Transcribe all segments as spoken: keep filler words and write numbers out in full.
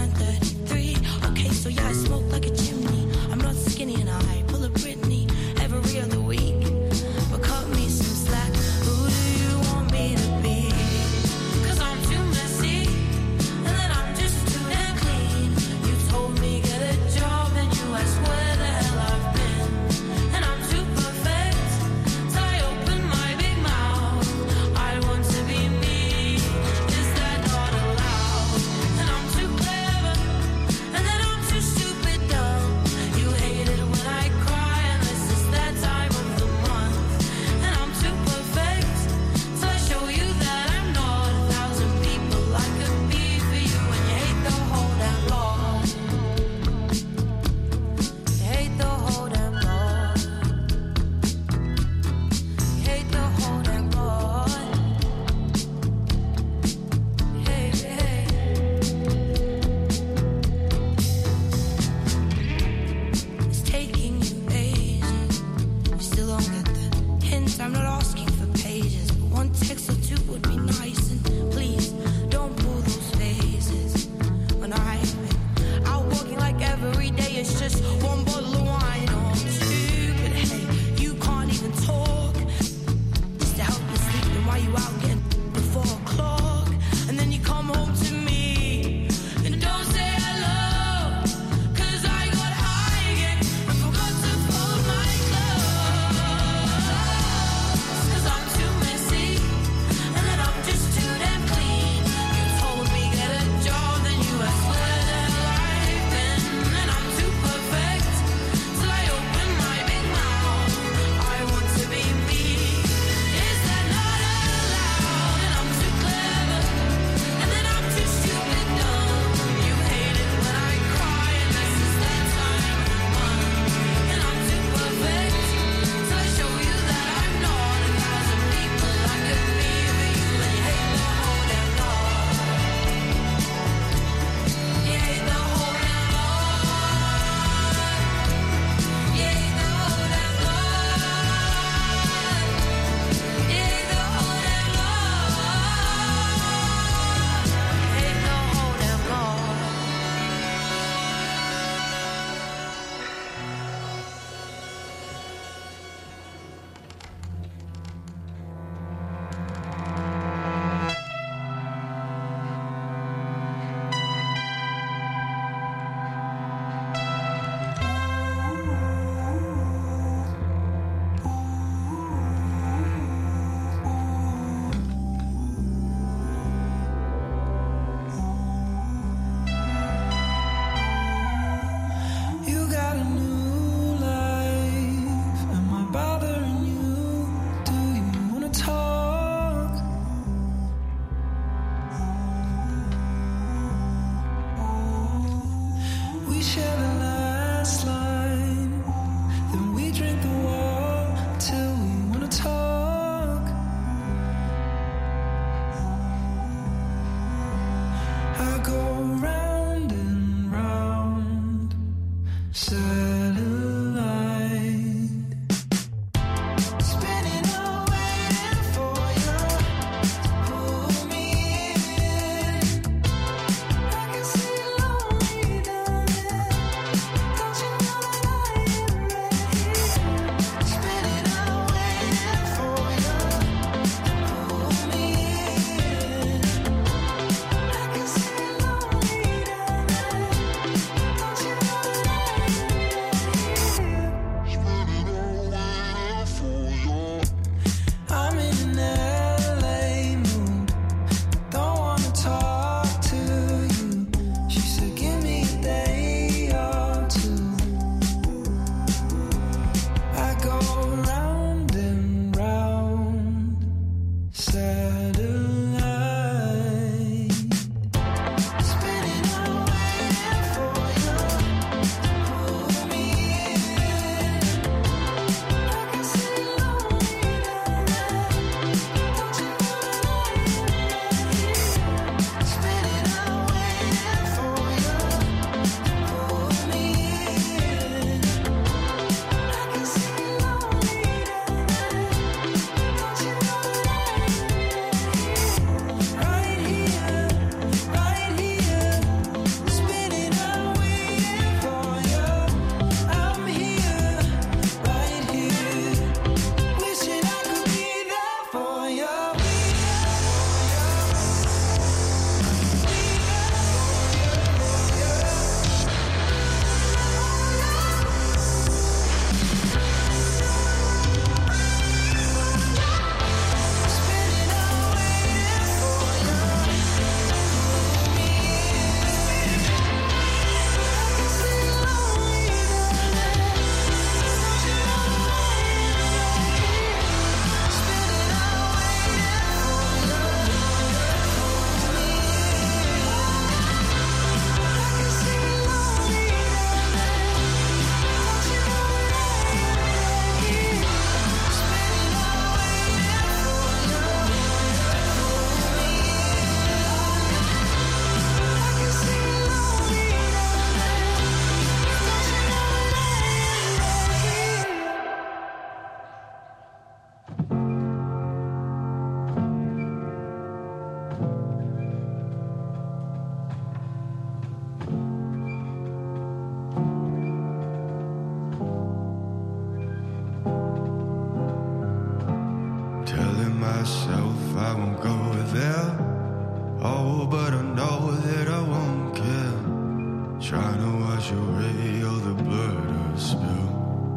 nine thirty-three. Okay, so yeah, I smoke like a chimney. I'm not skinny and I pull a Britney every other week. But cut me some slack. Who do you want me to be? Cause I'm too messy, and then I'm just too damn clean. You told me get a job, and you asked where the hell I've been. And I'm too perfect, so I open my big mouth. I want to be me, is that not allowed? And I'm too clever, and then I'm too stupid dumb. You hate it when I cry, and this is that time of the month. And I'm too perfect, so I show you that I'm not a thousand people I could be for you. And you hate the whole damn lot. You hate the whole damn lot. You hate the whole damn lot. Hey, hey. It's taking you ages. You still don't get the hint. I'm not asking for pages, but one text or two would be nice. And please don't pull those faces when I've been out walking like every day. It's just one bottle of wine or two. But hey, you can't even talk. Just to help you sleep, and why you out getting before o'clock, and then you come home to me and don't say hello. Cause I got high again and forgot to fold my clothes. Cause I'm too messy, and then I'm just too damn clean. You told me get a job, then you asked where the hell I've been. And I'm too perfect, till I trying to wash away all the blood I've spilled.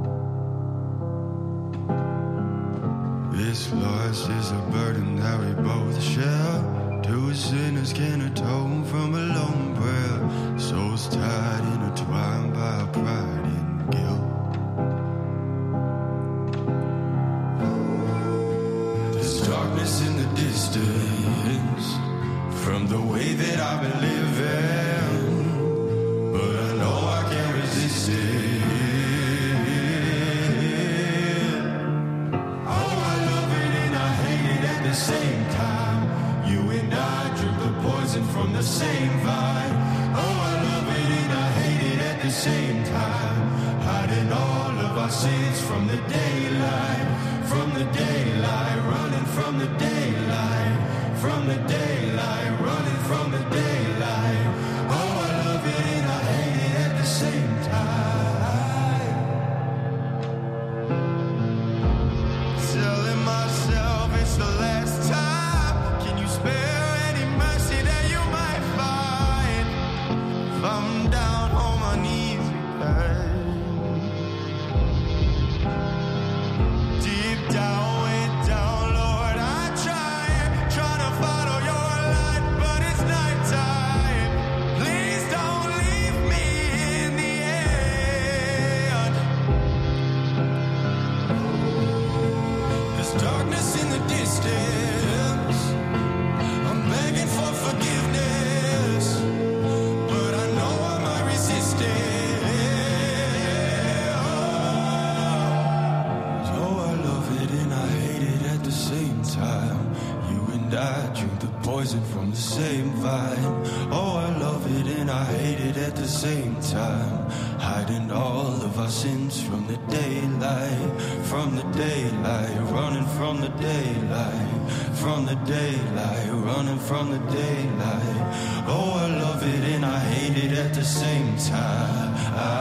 This loss is a burden that we both share. Two sinners can atone from a lone prayer. Souls tied, intertwined by our pride and guilt. There's darkness in the distance from the way that I've been living, but I know I can't resist it. Oh, I love it and I hate it at the same time. You and I drink the poison from the same vine. Oh, I love it and I hate it at the same time. Hiding all of our sins from the daylight, from the daylight, running from the daylight, from the daylight, running from the daylight. Oh, I love it and I hate it at the same time. Telling myself it's the last time. Can you spare any mercy that you might find? If I'm down on my knees again, deep down, way down, Lord, I try, trying to follow your light, but it's nighttime. Please don't leave me in the end. There's darkness in the distance. I'm begging for forgiveness, but I know I might resist it. Oh, I love it and I hate it at the same time. You and I drink the poison from the same vine. Oh, I love it and I hate it at the same time. Hiding all of our sins from the daylight, from the daylight, running from the daylight, from the daylight, running from the daylight. Oh, I love it and I hate it at the same time.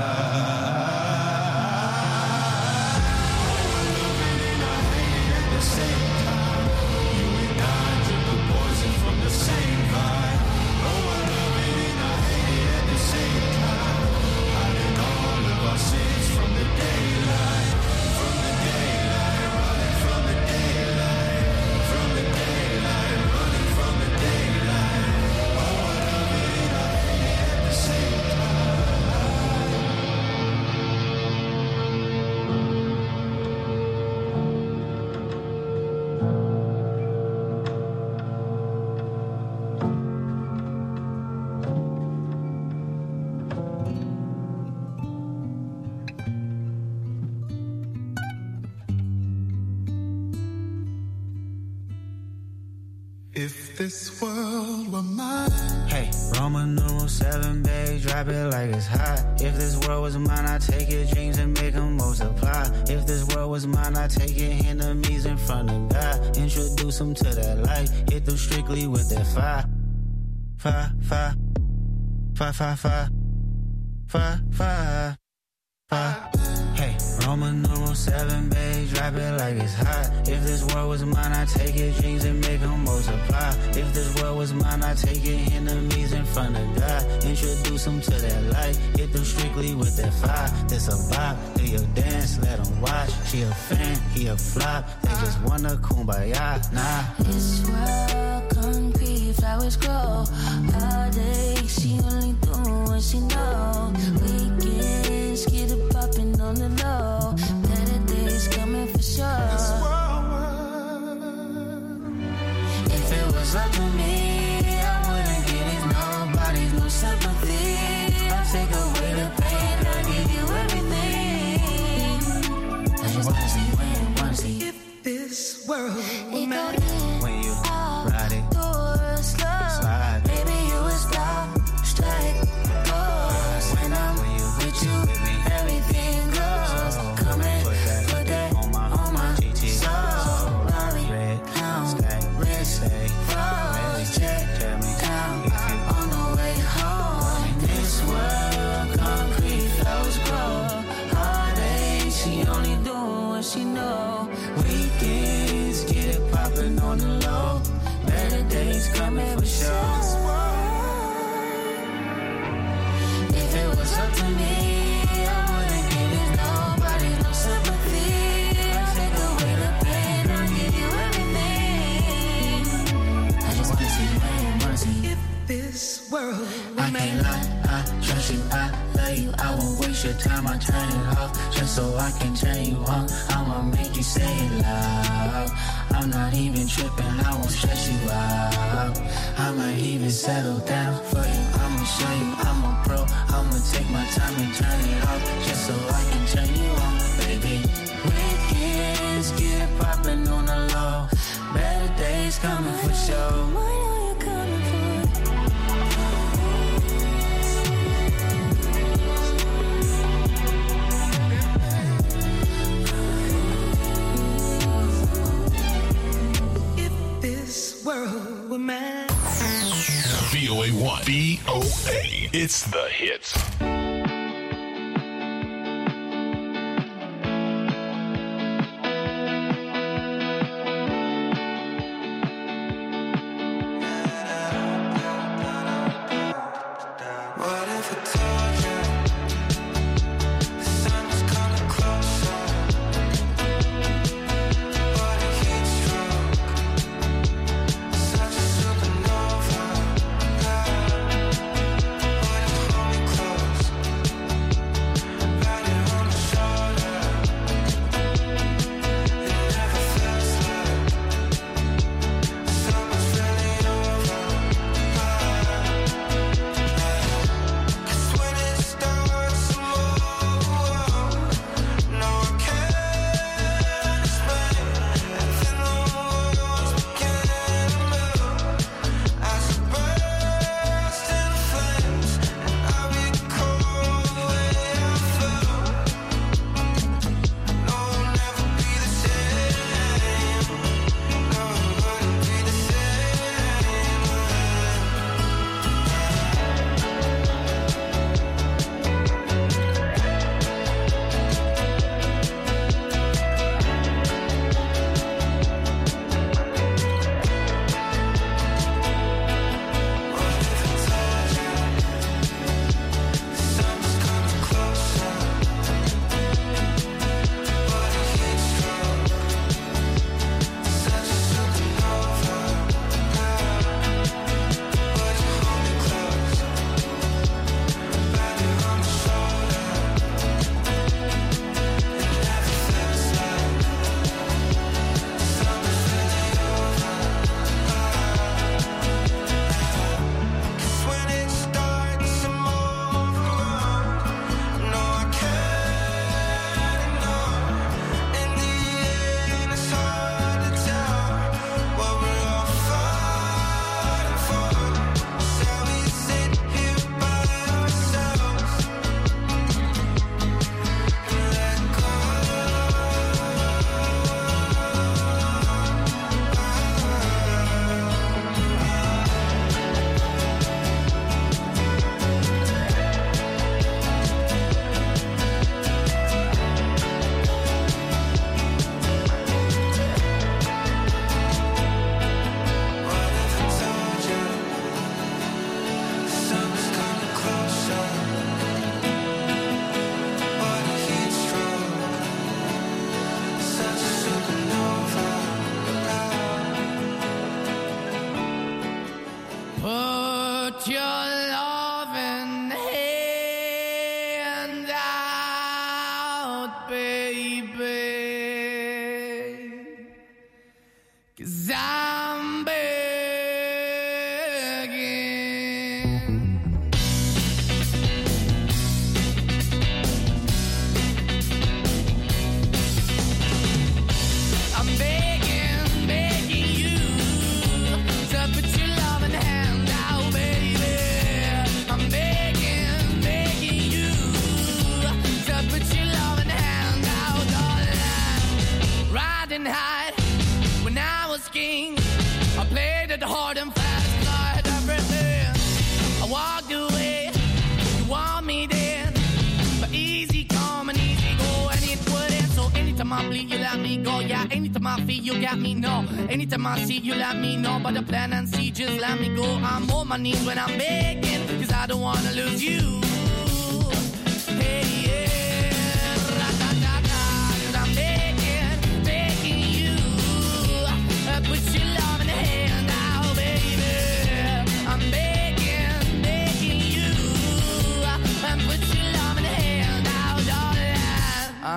If this world were mine. Hey, Roman numeral seven, babe, drop it like it's hot. If this world was mine, I'd take your dreams and make them multiply. If this world was mine, I'd take your enemies in front of God. Introduce them to that light, hit them strictly with that fire. Fire, fire, fire, fire, fire, fire, fire, fire. Hey, Roman numeral seven, babe, drop it like it's hot. If this world was mine, I'd take your dreams and make them multiply. If this world was mine, I'd take your enemies in front of God. Introduce them to that light, hit them strictly with that fire. This a bop, do your dance, let them watch. She a fan, he a flop, they just wanna kumbaya, nah. This world concrete, flowers grow all day. She only doing what she know. Weekends, get it popping on the low. Better days coming for sure. If it was up to me, I wouldn't give these nobodies no sympathy. I'll take away the pain, I'll give you everything. I just wanna see, wanna see. If this world were mine. When you ride it, slow. slide. Maybe you would stop, strike. was up to me, I wouldn't give it nobody no sympathy. I'll take away the pain, I'll give you everything. I just wanna see you and wanna see if this world I can't lie, I trust you, I love you. I won't waste your time, I turn it off just so I can turn you on. I'ma make you say it loud. I'm not even tripping, I won't stress you out. I might even settle down for you. I'ma show you I'm a pro. I'ma take my time and turn it off just so I can turn you on, baby. Weekends get popping on the low. Better days coming for sure. what are you coming for? World with man. V O A one. V O A. It's the hits. Anytime I see you, let me know about the plan and see, just let me go. I'm on my knees when I'm begging, cause I don't wanna lose you.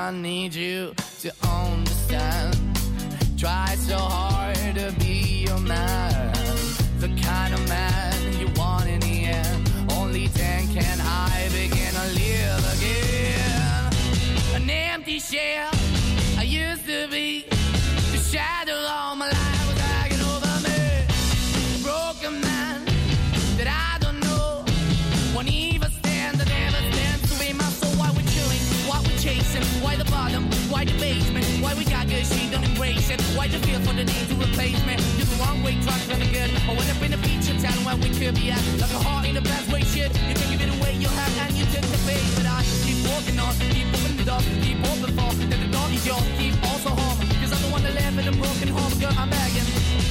I need you to understand. Try so hard to be your man, the kind of man you want in the end. Only then can I begin to live again. An empty shell I used to be, the shadow all my life was hanging over me. A broken man that I don't know, won't even stand, I never stand to be my soul. Why we chilling, why we chasing, why the bottom, why the basement, why we got good, she don't embrace it. Why the feel for the need to replace me? You're the wrong way, trying to good. I went up in the feature town where we could be at. Like a heart in the best way, shit. You can give it away, you have, and you take the bait. But I keep walking on, keep moving the door, keep open for. Then the door is yours, keep also home. Cause I'm the one that live in a broken home, girl, I'm begging.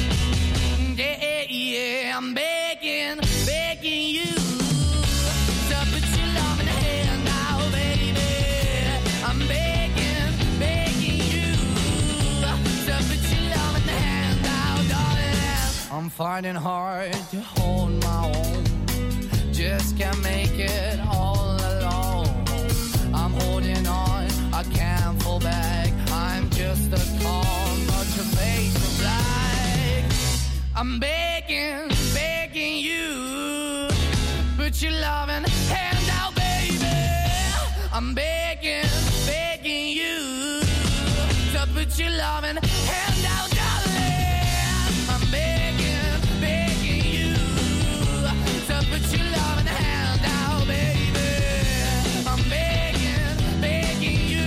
Yeah, yeah, yeah, I'm begging, begging you to put your love in the hand now, baby. I'm begging, begging you to put your love in the hand now, darling. I'm finding hard to hold my own, just can't make it all alone. I'm holding on, I can't fall back. I'm just a call, not your face of black. I'm begging, begging you, put your loving hand out, baby. I'm begging, begging you to put your loving hand out, darling. I'm begging, begging you to put your loving hand out, baby. I'm begging, begging you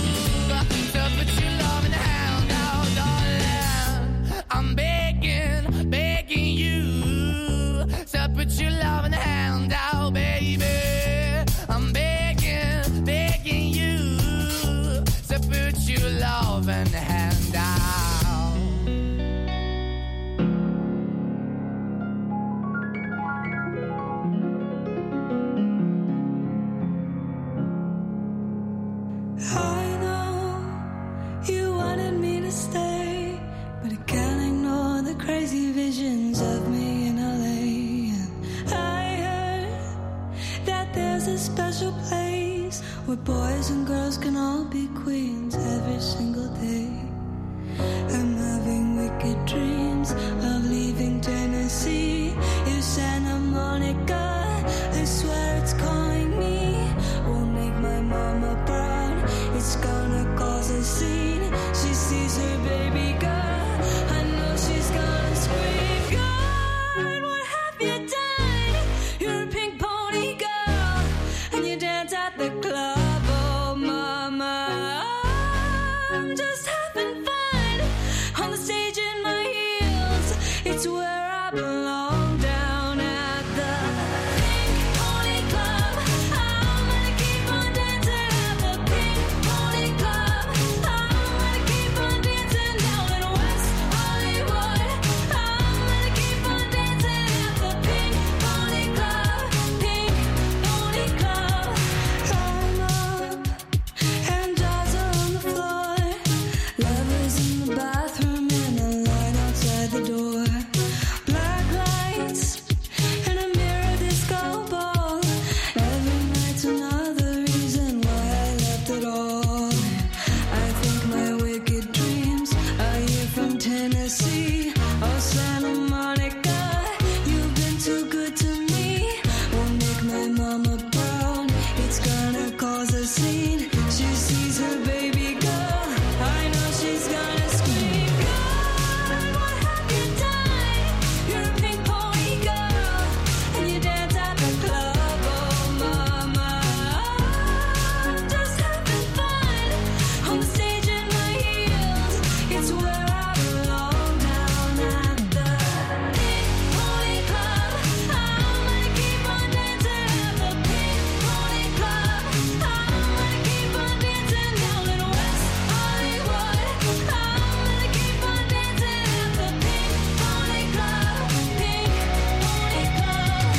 to put your loving hand out, darling. I'm begging, begging you to put your loving hand out, baby. I'm begging, begging you to put your loving hand out. I know you wanted me to stay, but I can't ignore the crazy visions of me in L A. And I heard that there's a special place where boys and girls can all be queens every single day. I'm having wicked dreams of leaving Tennessee. If Santa Monica, I swear it's calling me, won't make my mama proud. It's gonna cause a scene. She sees her baby girl, I know she's gonna scream. God, what have you done? You're a pink pony girl, and you dance at the club. Oh mama, I'm just having fun on the stage in my heels. It's where I belong, down at the Pink Pony Club. I'm gonna keep on dancing at the Pink Pony Club. I'm gonna keep on dancing down in West Hollywood. I'm gonna keep on dancing at the Pink Pony Club. Pink Pony Club. I'm up and dolls are on the floor. Lovers in the bathroom and a line outside the door. Black lights and a mirror disco ball. Every night's another reason why I left it all. I think my wicked dreams are here from Tennessee. Oh, Santa Monica, you've been too good to me. Won't make my mama proud. It's gonna cause a scene. She sees her baby girl, I know she's gonna scream. God, what have you done? You're a pink pony girl, and you dance at the club. Oh mama, I'm just having fun on the stage in my heels. It's where I belong, down at the Pink Pony Club. I'm gonna keep on dancing at the Pink Pony Club. I'm gonna keep on dancing down in West Hollywood. I'm gonna keep on dancing at the Pink Pony Club. Pink Pony Club.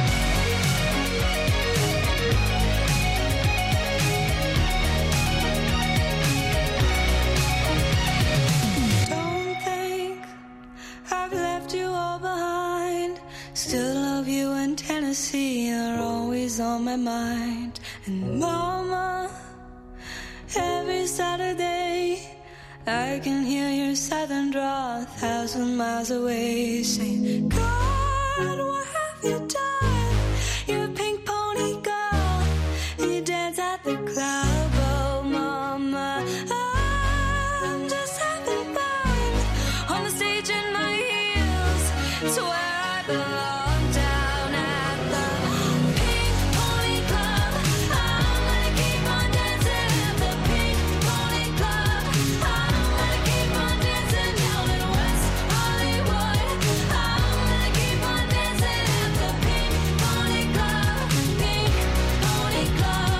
Don't think I've left you all behind. Still love you, and Tennessee are always on my mind. And mama, every Saturday. I can hear your southern drawl a thousand miles away, saying, God, what have you done? You're a pink pony girl, and you dance at the club. Oh, mama, I'm just having fun on the stage in my heels. It's where I belong, down at the Pink Pony Club. I'm gonna keep on dancing at the Pink Pony Club. I'm gonna keep on dancing down in West Hollywood. I'm gonna keep on dancing at the Pink Pony Club. Pink Pony Club.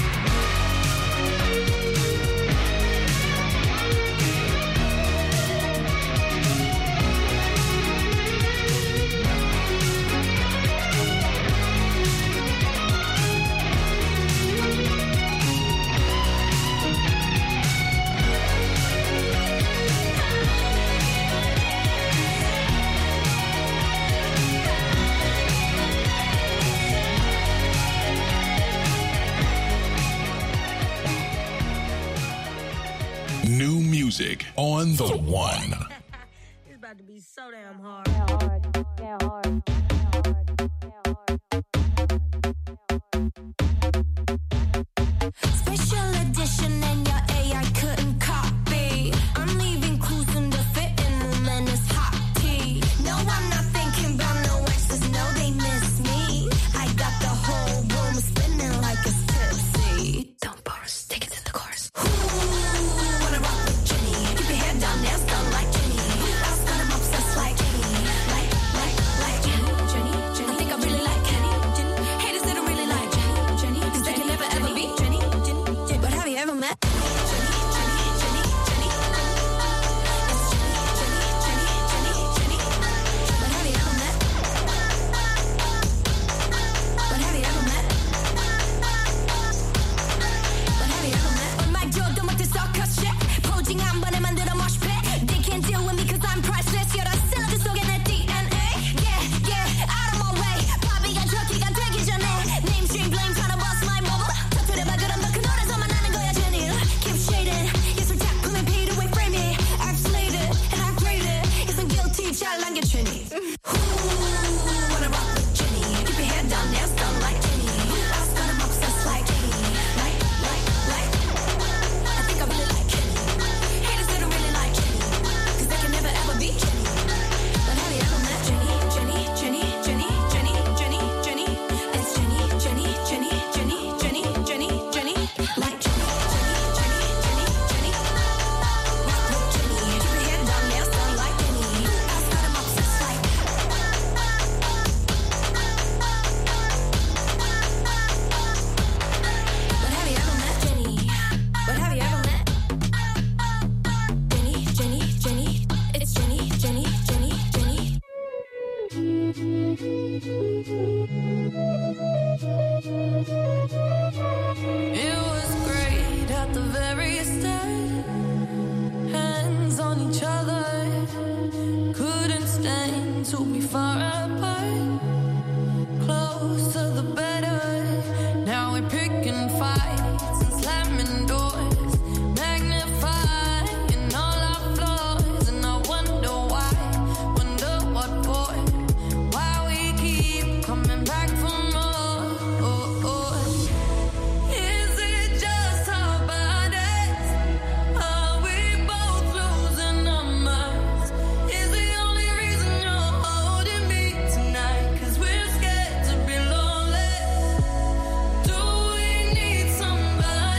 New music on the one. It's about to be so damn hard. Special edition and your A I couldn't copy. I'm leaving clues in the fitting room and it's hot tea. No, I'm not thinking about no exes, no, they miss me. I got the whole room spinning like it's tipsy. Don't burst, take it to the chorus. Ooh, wanna rock with Jenny. Keep your head down, nails done like Jenny. I've got 'em obsessed like Jenny. Like, like, like Jenny, Jenny, Jenny. I think I really like Kenny. Jenny. Haters that don't really like Jenny, Jenny. Cause they can never ever be Jenny, Jenny, Jenny. But have you ever met Jenny, Jenny, Jenny, Jenny? It's Jenny, Jenny, Jenny, Jenny, Jenny. But have you ever met? But have you ever met? But have you ever met? 엄마 저도 못해 sucker shit. 포징 한 번에 만들어 mosh pit. They can't deal with me cause I'm priceless. You're the cylinder 속에 내 D N A. Yeah, yeah, out of my way. 바비가 저기가 되기 전에 Namestream blame tryna bust my bubble. 터뜨려봐 그럼 너 그 노래서만 하는 거야 Jenny. Keep shading. 예술 작품에 paid away frame it. I've slayed it and I've graded. Yes I'm guilty 잘 남겨 Jenny. Ooh, wanna rock with Jenny. Keep your head down, nails done like Jenny. I've got 'em obsessed like Jenny. Like, like, like. I think I really like Jenny. Haters that don't really like Jenny. Cause they can never ever be Jenny. But have you ever met Jenny, Jenny, Jenny, Jenny, Jenny, Jenny, Jenny? It's Jenny, Jenny, Jenny, Jenny, Jenny, Jenny, Jenny. Like Jenny, Jenny, Jenny, Jenny, Jenny. Rock with Jenny. Keep your head down, nails done like Jenny. I've got 'em obsessed like. But have you ever met Jenny? But have you ever met Jenny, Jenny, Jenny? It's Jenny, Jenny, Jenny, Jenny. It was great at the very start. Hands on each other. Couldn't stand to be far apart. Closer the better. Now we're picking fights and slamming doors. Magnifying all our flaws. And I wonder why. Wonder what for. Why we keep coming back for more. Oh, oh. Is it just our bodies? Are we both losing our minds? Is the only reason you're holding me tonight? Cause we're scared to be lonely. Do we need somebody?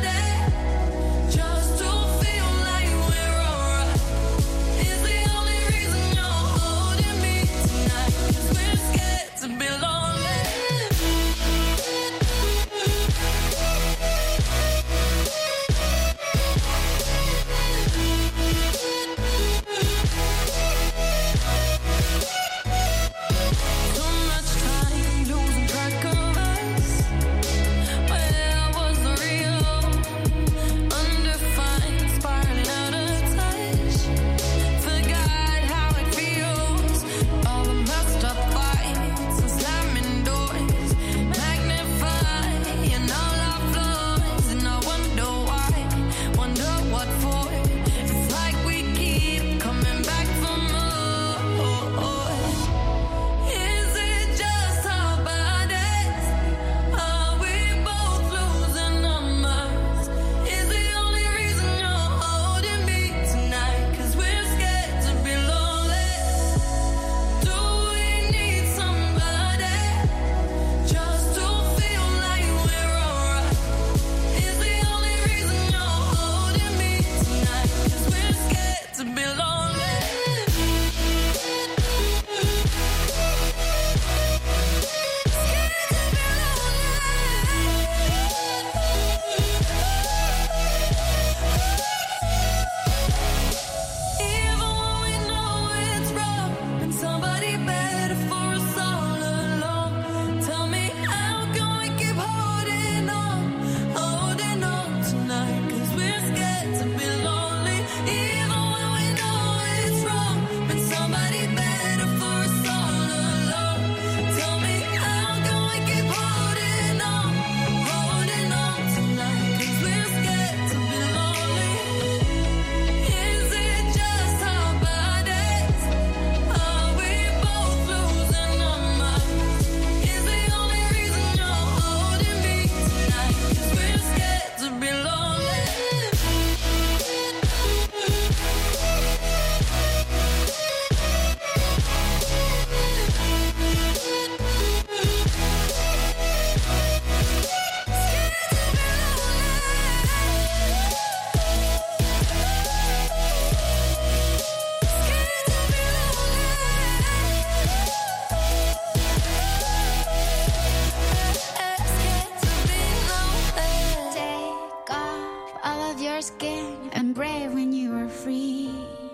skin and brave when you were free.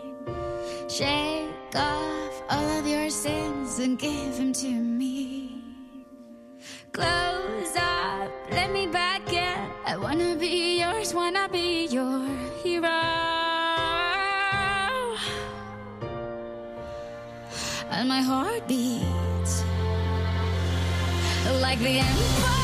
Shake off all of your sins and give them to me. Close up, let me back in. I wanna be yours, wanna be your hero. And my heart beats like the empire.